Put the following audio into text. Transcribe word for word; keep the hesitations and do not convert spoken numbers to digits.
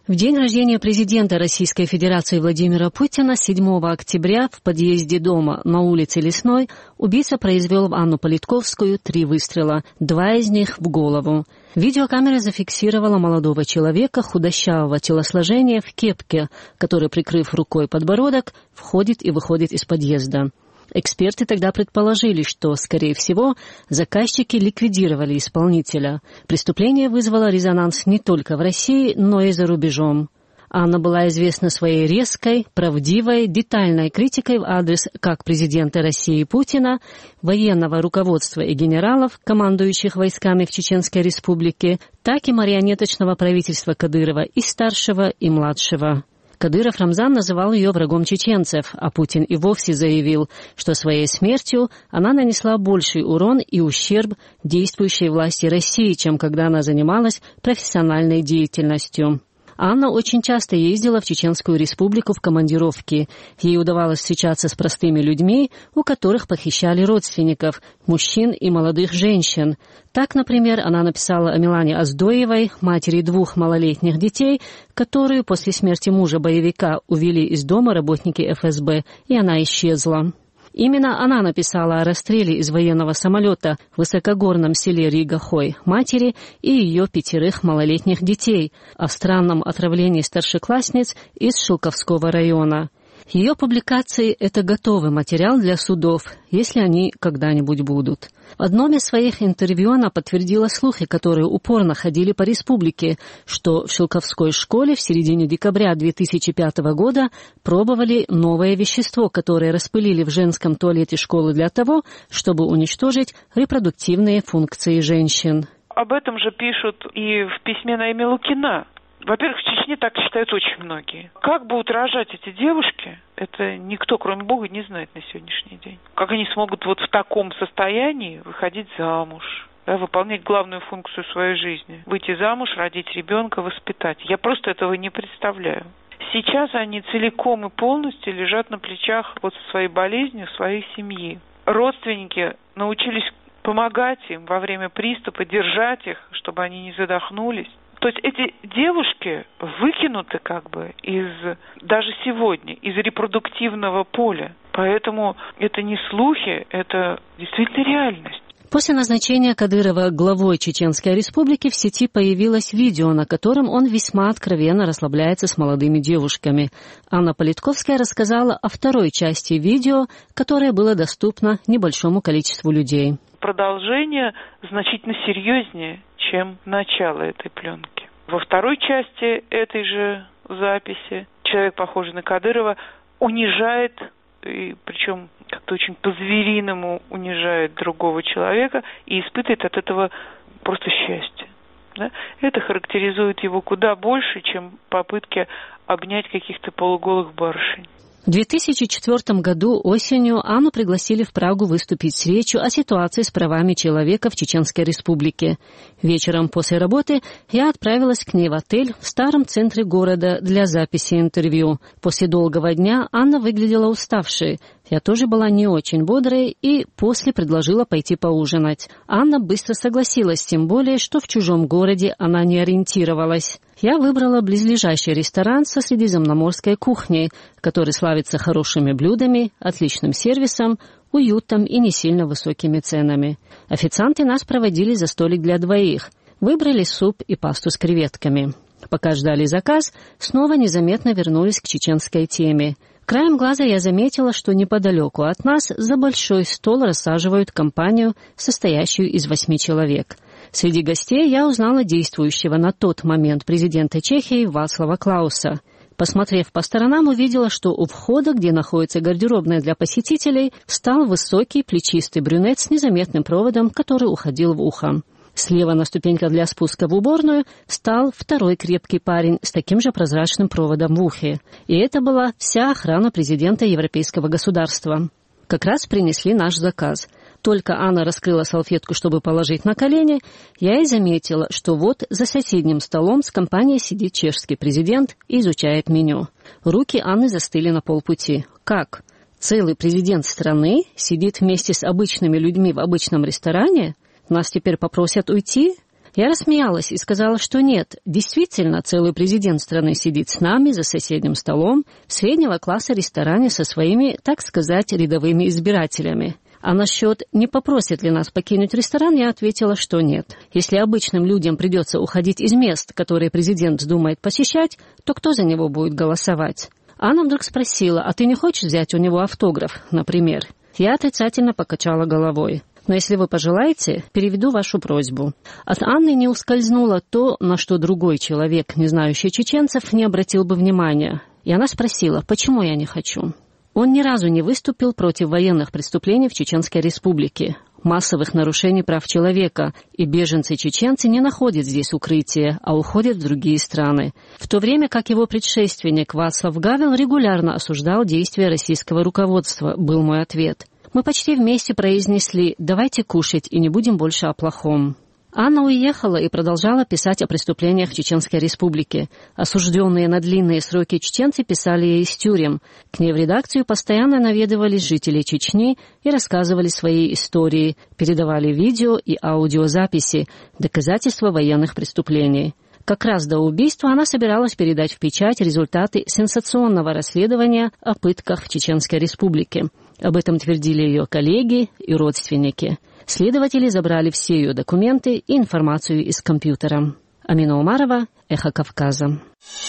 В день рождения президента Российской Федерации Владимира Путина, седьмого октября, в подъезде дома на улице Лесной, убийца произвел в Анну Политковскую три выстрела, два из них в голову. Видеокамера зафиксировала молодого человека худощавого телосложения в кепке, который, прикрыв рукой подбородок, входит и выходит из подъезда. Эксперты тогда предположили, что, скорее всего, заказчики ликвидировали исполнителя. Преступление вызвало резонанс не только в России, но и за рубежом. Анна была известна своей резкой, правдивой, детальной критикой в адрес как президента России Путина, военного руководства и генералов, командующих войсками в Чеченской Республике, так и марионеточного правительства Кадырова и старшего, и младшего. Кадыров Рамзан называл ее врагом чеченцев, а Путин и вовсе заявил, что своей смертью она нанесла больший урон и ущерб действующей власти России, чем когда она занималась профессиональной деятельностью. Анна очень часто ездила в Чеченскую Республику в командировки. Ей удавалось встречаться с простыми людьми, у которых похищали родственников, мужчин и молодых женщин. Так, например, она написала о Милане Оздоевой, матери двух малолетних детей, которую после смерти мужа-боевика увели из дома работники эф эс бэ, и она исчезла. Именно она написала о расстреле из военного самолета в высокогорном селе Рига-Хой матери и ее пятерых малолетних детей, о странном отравлении старшеклассниц из Шелковского района. Ее публикации – это готовый материал для судов, если они когда-нибудь будут. В одном из своих интервью она подтвердила слухи, которые упорно ходили по республике, что в Шелковской школе в середине декабря две тысячи пятого года пробовали новое вещество, которое распылили в женском туалете школы для того, чтобы уничтожить репродуктивные функции женщин. Об этом же пишут и в письме Наиме Лукина. Во-первых, в Чечне так считают очень многие. Как будут рожать эти девушки, это никто, кроме Бога, не знает на сегодняшний день. Как они смогут вот в таком состоянии выходить замуж, да, выполнять главную функцию своей жизни. Выйти замуж, родить ребенка, воспитать. Я просто этого не представляю. Сейчас они целиком и полностью лежат на плечах вот своей болезнью, своей семьи. Родственники научились помогать им во время приступа, держать их, чтобы они не задохнулись. То есть эти девушки выкинуты как бы из, даже сегодня, из репродуктивного поля. Поэтому это не слухи, это действительно реальность. После назначения Кадырова главой Чеченской Республики в сети появилось видео, на котором он весьма откровенно расслабляется с молодыми девушками. Анна Политковская рассказала о второй части видео, которое было доступно небольшому количеству людей. Продолжение значительно серьезнее, чем начало этой пленки. Во второй части этой же записи человек, похожий на Кадырова, унижает, и причем как-то очень по-звериному унижает другого человека и испытывает от этого просто счастье. Да? Это характеризует его куда больше, чем попытки обнять каких-то полуголых барышень. В две тысячи четвёртом году осенью Анну пригласили в Прагу выступить с речью о ситуации с правами человека в Чеченской Республике. Вечером после работы я отправилась к ней в отель в старом центре города для записи интервью. После долгого дня Анна выглядела уставшей. Я тоже была не очень бодрой и после предложила пойти поужинать. Анна быстро согласилась, тем более, что в чужом городе она не ориентировалась. Я выбрала близлежащий ресторан со средиземноморской кухней, который славится хорошими блюдами, отличным сервисом, уютом и не сильно высокими ценами. Официанты нас проводили за столик для двоих. Выбрали суп и пасту с креветками. Пока ждали заказ, снова незаметно вернулись к чеченской теме. Краем глаза я заметила, что неподалеку от нас за большой стол рассаживают компанию, состоящую из восьми человек. Среди гостей я узнала действующего на тот момент президента Чехии Вацлава Клауса. Посмотрев по сторонам, увидела, что у входа, где находится гардеробная для посетителей, встал высокий плечистый брюнет с незаметным проводом, который уходил в ухо. Слева на ступеньках для спуска в уборную встал второй крепкий парень с таким же прозрачным проводом в ухе. И это была вся охрана президента Европейского государства. Как раз принесли наш заказ. Только Анна раскрыла салфетку, чтобы положить на колени, я и заметила, что вот за соседним столом с компанией сидит чешский президент и изучает меню. Руки Анны застыли на полпути. Как? Целый президент страны сидит вместе с обычными людьми в обычном ресторане? Нас теперь попросят уйти? Я рассмеялась и сказала, что нет. Действительно, целый президент страны сидит с нами за соседним столом в среднего класса ресторане со своими, так сказать, рядовыми избирателями. А насчет, не попросит ли нас покинуть ресторан, я ответила, что нет. Если обычным людям придется уходить из мест, которые президент вздумает посещать, то кто за него будет голосовать? Анна вдруг спросила, а ты не хочешь взять у него автограф, например? Я отрицательно покачала головой. Но если вы пожелаете, переведу вашу просьбу. От Анны не ускользнуло то, на что другой человек, не знающий чеченцев, не обратил бы внимания. И она спросила, почему я не хочу? Он ни разу не выступил против военных преступлений в Чеченской Республике, массовых нарушений прав человека, и беженцы-чеченцы не находят здесь укрытия, а уходят в другие страны. В то время как его предшественник Вацлав Гавел регулярно осуждал действия российского руководства, был мой ответ. Мы почти вместе произнесли «давайте кушать и не будем больше о плохом». Анна уехала и продолжала писать о преступлениях в Чеченской Республике. Осужденные на длинные сроки чеченцы писали ей из тюрем. К ней в редакцию постоянно наведывались жители Чечни и рассказывали свои истории, передавали видео и аудиозаписи, доказательства военных преступлений. Как раз до убийства она собиралась передать в печать результаты сенсационного расследования о пытках в Чеченской Республике. Об этом твердили ее коллеги и родственники. Следователи забрали все ее документы и информацию из компьютера. Амина Умарова, Эхо Кавказа.